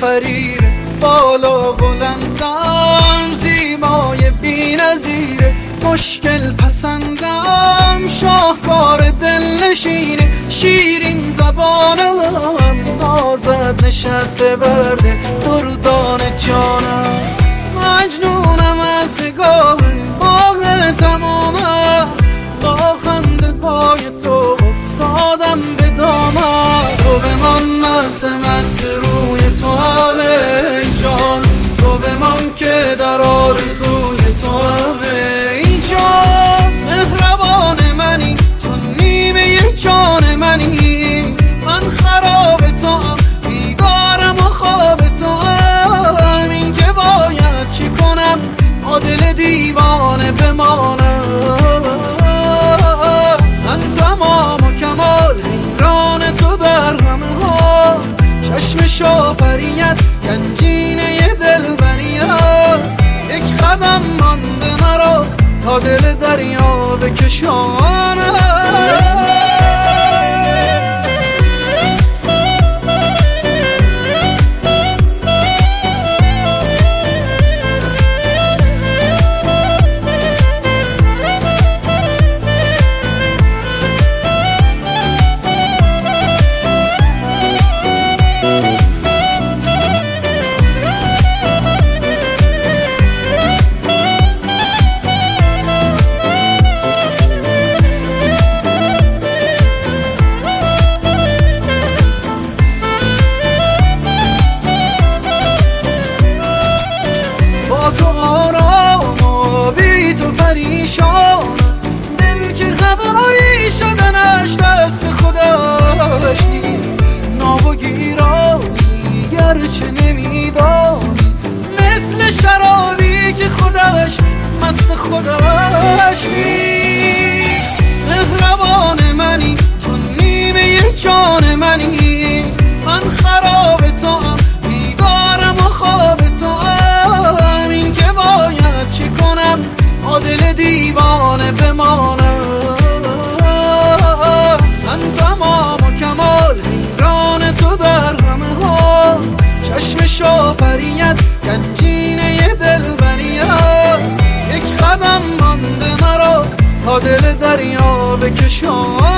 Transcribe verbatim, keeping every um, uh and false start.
آفریره، بالا بلندم زیبای بی‌نظیره، مشکل پسندم شاهکار دلنشینه، شیرین زبانم نازد نشسته بر دل دردان جانم، مجنونم از نگاه باغ تمامم، با خنده پای تو افتادم به دامم، تو بمان مست مست روی تو همه جان، تو بمان که در آرزوی تو همه جان، مهربان منی تو نیمه جان منی، من خراب تو هم بیدارم و خواب تو هم، این که باید چی کنم با دل دیوانه بمانم، من تمام و کمال حیران تو در همه ها، چشم شافریت گنجینه دلبریت، یک قدم مانده مرا تا دل دریا بکشانم. پریشان دل که خبری شدنش دست خودش نیست، ناوگیرانی گرچه نمیدانی، مثل شرابی که خودش مست خودش نیست، مهربان منی تو نیمه جان منی، من خراب تو هم بیدارم و خواب تو هم، این که باید چی کنم با دل دیوانه بمانم، من تمام و کمال حیران تو در همه ها، چشم شافریت گنجینه دلبریت، یک قدم مانده مرا تا دل دریا بکشان.